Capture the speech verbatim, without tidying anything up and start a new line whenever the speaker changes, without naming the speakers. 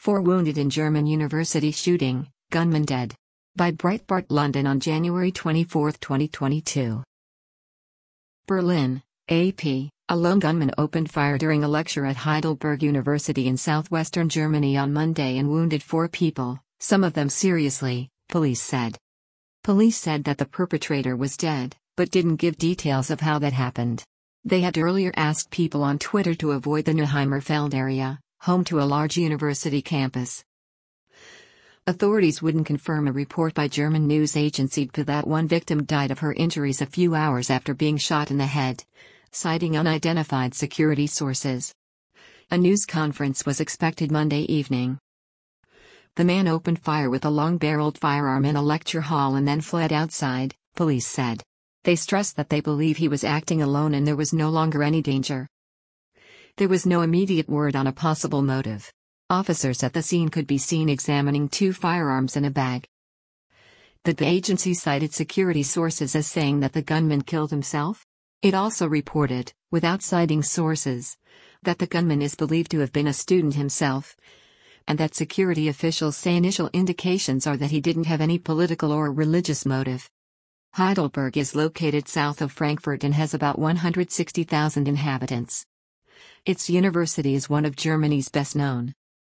Four wounded in German university shooting, gunman dead. By Breitbart London on January twenty-fourth, twenty twenty-two. Berlin, A P. A lone gunman opened fire during a lecture at Heidelberg University in southwestern Germany on Monday and wounded four people, some of them seriously, police said. Police said that the perpetrator was dead, but didn't give details of how that happened. They had earlier asked people on Twitter to avoid the Neuheimerfeld area, home to a large university campus. Authorities wouldn't confirm a report by German news agency P that one victim died of her injuries a few hours after being shot in the head, citing unidentified security sources. A news conference was expected Monday evening. The man opened fire with a long-barreled firearm in a lecture hall and then fled outside, police said. They stressed that they believe he was acting alone and there was no longer any danger. There was no immediate word on a possible motive. Officers at the scene could be seen examining two firearms in a bag. The agency cited security sources as saying that the gunman killed himself. It also reported, without citing sources, that the gunman is believed to have been a student himself, and that security officials say initial indications are that he didn't have any political or religious motive. Heidelberg is located south of Frankfurt and has about one hundred sixty thousand inhabitants. Its university is one of Germany's best known.